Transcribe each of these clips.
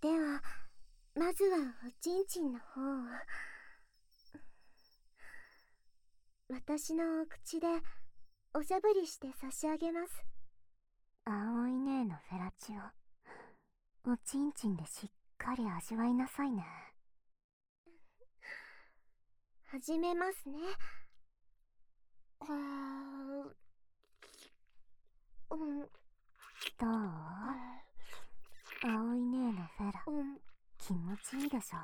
ではまずはおちんちんの方を。私のお口でおしゃぶりして差し上げます。 葵姉のフェラチオ、おちんちんでしっかり味わいなさいね。 始めますね。 どう？葵姉のフェラ、気持ちいいでしょ？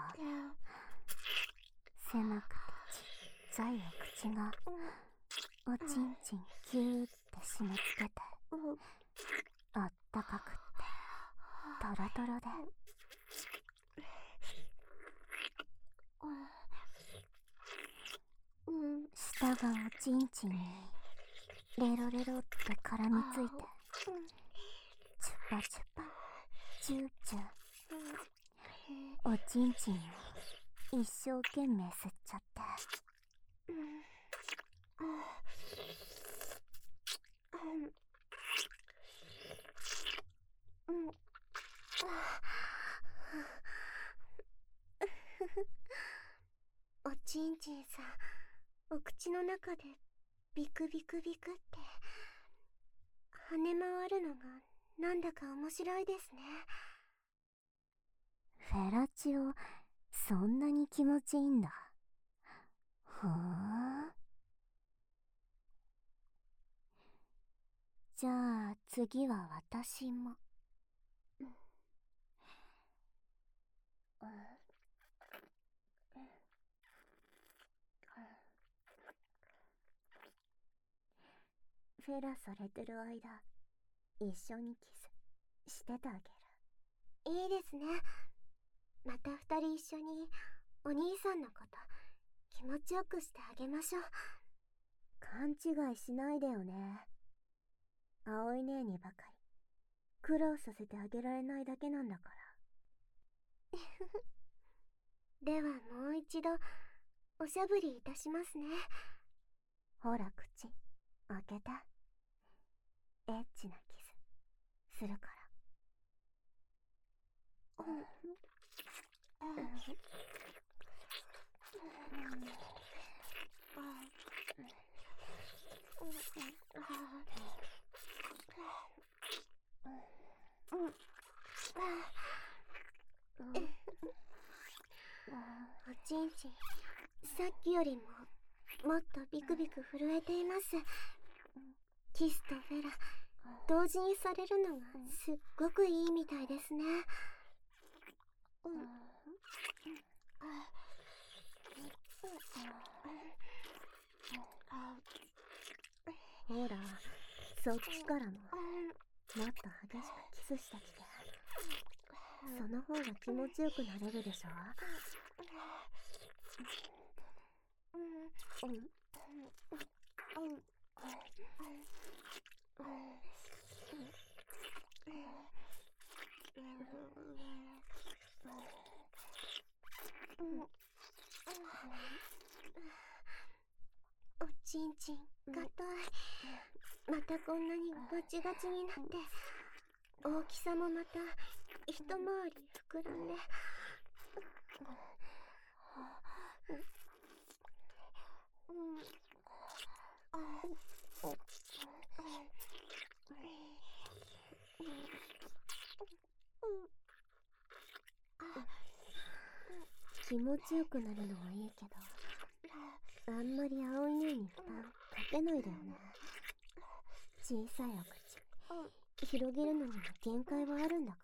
狭くてちっちゃいお口がおちんちんキューって締め付けて、あったかくってトロトロで、舌がおちんちんにレロレロって絡みついて、チュパチュパチューチュー、おちんちんを一生懸命吸っちゃって。 おちんちんさん、お口の中でビクビクビクって跳ね回るのがなんだか面白いですね。 フェラチオ、そんなに気持ちいいんだ。ふーん。じゃあ次は私も。フェラされてる間、一緒にキスしててあげる。 いいですね。また二人一緒にお兄さんのこと気持ちよくしてあげましょう。 勘違いしないでよね。葵姉にばかり苦労させてあげられないだけなんだから。 ではもう一度おしゃぶりいたしますね。 ほら口開けて、エッチなキスするから。 おちんちん、さっきよりももっとビクビク震えています。キスとフェラ同時にされるのがすっごくいいみたいですね。 ほら、そっちからももっと激しくキスしてきて。その方が気持ちよくなれるでしょ。 おちんちん硬い。またこんなにガチガチになって、大きさもまた一回り膨らんで。 気持ちよくなるのはいいけど、あんまり葵姉に負担かけないでよね。小さいお口広げるのにも限界はあるんだから。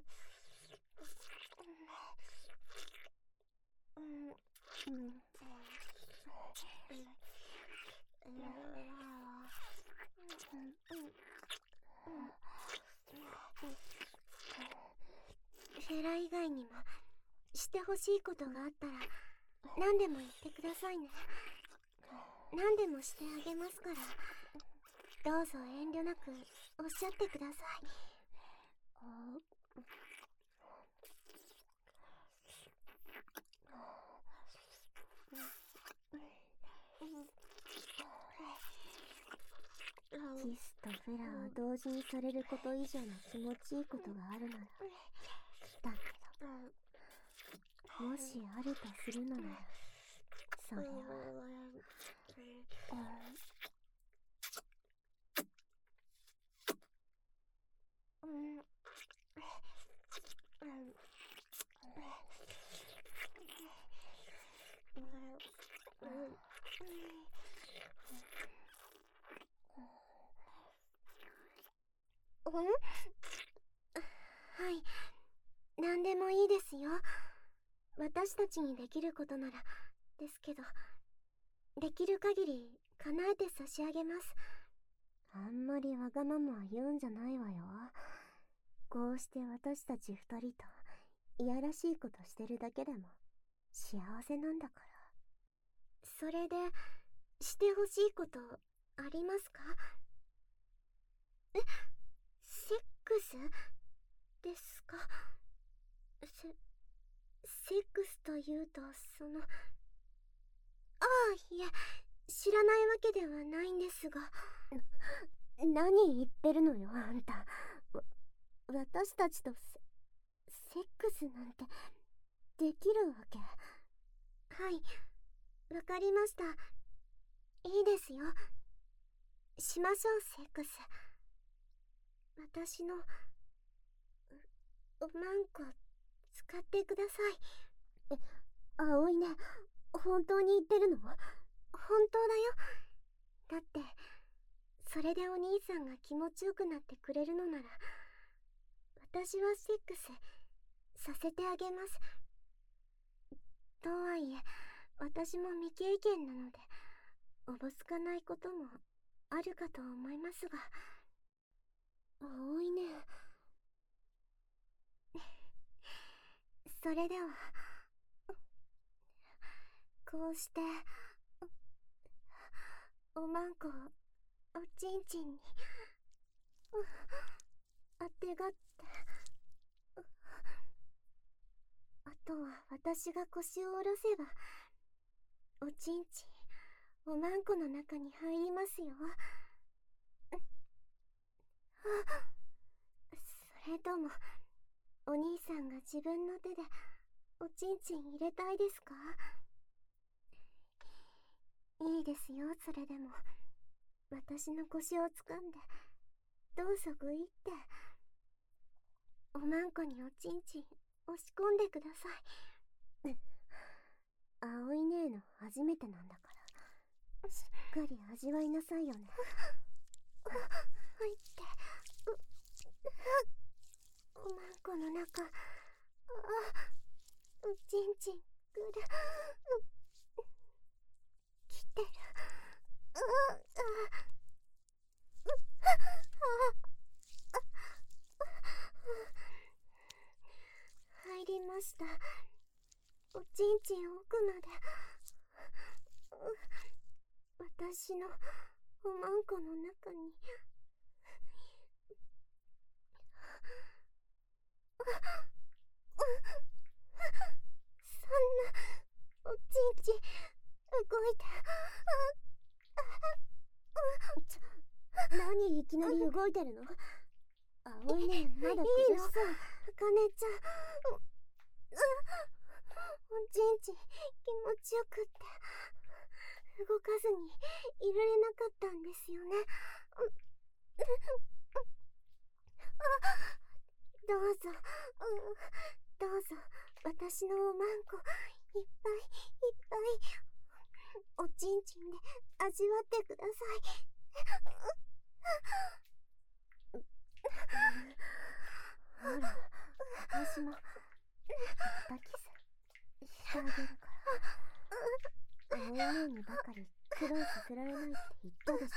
フェラ以外にもしてほしいことがあったら何でも言ってくださいね。何でもしてあげますから、どうぞ遠慮なくおっしゃってください。 キスとフェラを同時にされること以上の気持ちいいことがあるならだけど。 もしあるとするのなら、それははい、何でもいいですよ。私たちにできることならですけど、できる限り叶えて差し上げます。 あんまりわがままは言うんじゃないわよ。こうして私たち二人といやらしいことしてるだけでも幸せなんだから。 それでしてほしいことありますか？セックスですか？セックスというと、いえ、知らないわけではないんですが。 何言ってるのよ、あんた。私たちとセックスなんてできるわけ？ はい、わかりました。いいですよ。しましょう、セックス。私のおまんこ使ってください。 葵ね、本当に言ってるの？ 本当だよ。だってそれでお兄さんが気持ちよくなってくれるのなら、私はセックスさせてあげます。とはいえ、私も未経験なのでおぼつかないこともあるかと思いますが。 葵ね。 それではこうしておまんこをおちんちんにあてがって、あとは私が腰を下ろせばおちんちんおまんこの中に入りますよ。それともお兄さんが自分の手でおちんちん入れたいですか？いいですよ。それでも私の腰を掴んでどうぞグイっておまんこにおちんちん押し込んでください。 葵姉の初めてなんだからしっかり味わいなさいよね。 入っておまんこの中、おちんちんぐる来てる。入りました。おちんちん奥まで。私のおまんこの中に。そんなおちんちん動いて。 何いきなり動いてるの？葵ね、まだ苦しそう。 あかねちゃん、おちんちん気持ちよくって動かずにいられなかったんですよね。どうぞ、どうぞ私のおまんこいっぱいいっぱいおちんちんで味わってください。 ほら、私もまたキスしてあげるから。葵姉にばかり苦労させられないって言ったでしょ。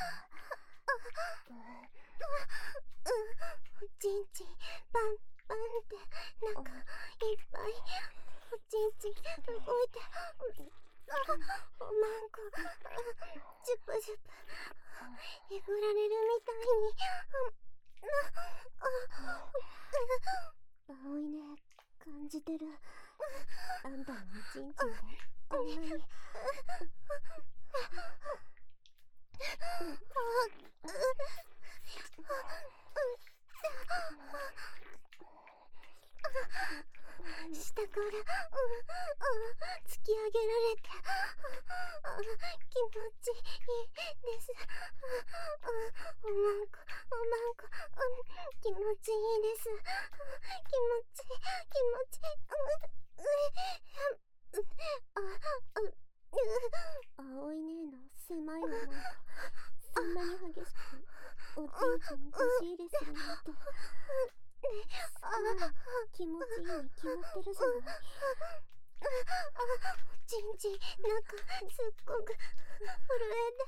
おちんちんパンパンって中いっぱいおちんちん動いて、おまんこジュプジュプえぐられるみたいに。 葵ね、感じてる。あんたのおちんちんであんなに下から突き上げられて気持ちいいです。おまんこ気持ちいいです。気持ち葵姉の狭いおまんこそんなに激しくおちんちんに出し入れするなんて気持ちいいに決まってるじゃない。ちんちん中すっごく震えて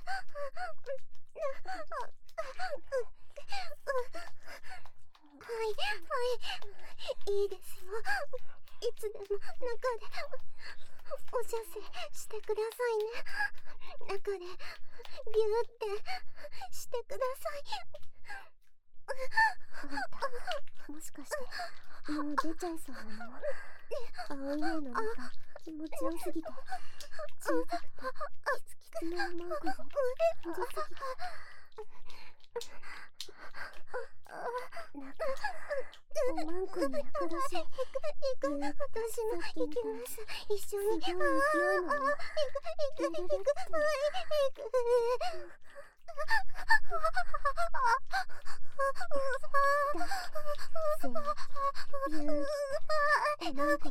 はいいいですよ。いつでも中でお射精してくださいね。中でギューってしてください。あんたもしかしてもう出ちゃいそうなの？葵姉の中気持ちよすぎて小さくてキツキツのおまんこで感じすぎてなんかおまんこにやかだし私も行きます。一緒にすごい勢いのまま行くせーゆーおまんこの中にいっ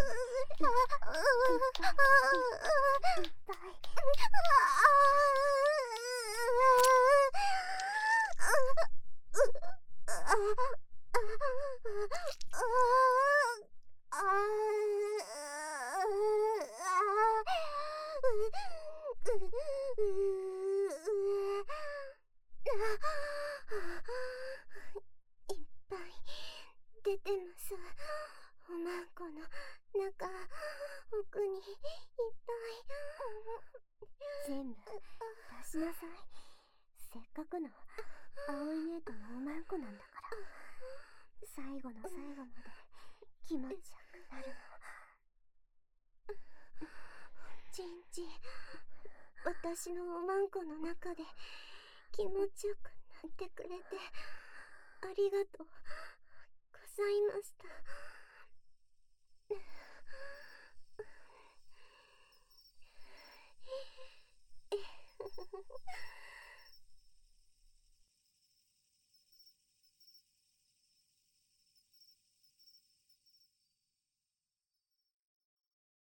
ぱい出てます。おまんこの中奥にいっぱい全部出しなさい。せっかくの葵姉とのおまんこなんだから最後の最後まで気持ちよくなるの。ちんちん私のおまんこの中で気持ちよくなってくれてありがとうございました。